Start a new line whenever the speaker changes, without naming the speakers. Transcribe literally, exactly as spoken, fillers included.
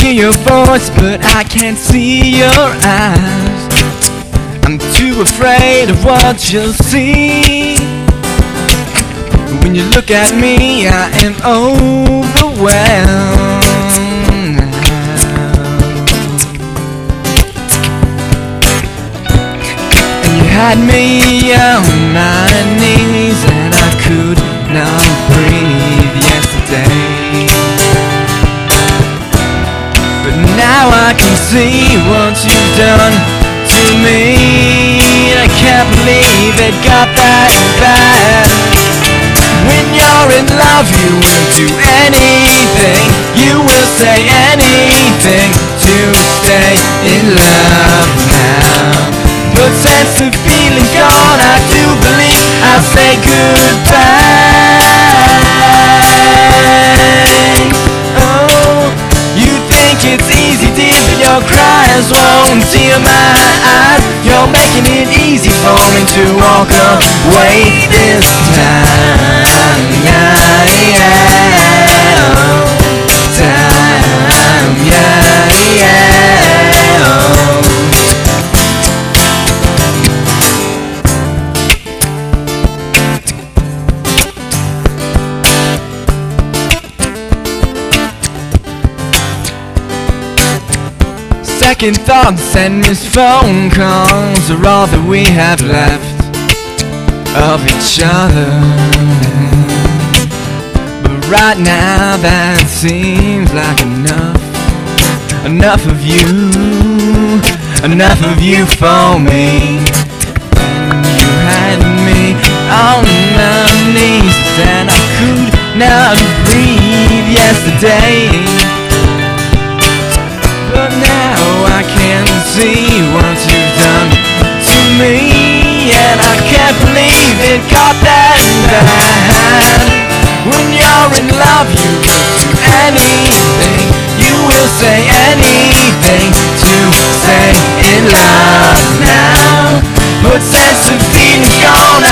hear your voice, but I can't see your eyes. I'm too afraid of what you'll see. When you look at me, I am overwhelmed. And you had me on my knees, and I could not breathe yesterday. But now I can see what you've done to me. I can't believe it got that bad. When you're in love, you will do anything, you will say anything to stay in love now. But since the feeling's gone, I do believe I'll say goodbye. Oh, you think it's easy, dear, but your cries won't tear my eyes. You're making it easy for me to walk away this time. Yeah, yeah, oh, time, yeah, yeah, oh. Second thoughts and missed phone calls are all that we have left of each other. But right now that seems like enough. Enough of you, enough of you for me. And you had me on my knees, and I could not breathe yesterday. But now I can see what you've done to me, and I can't believe it got that bad. When you're in love, you will do anything, you will say anything to stay in love now. But since the feeling's gone,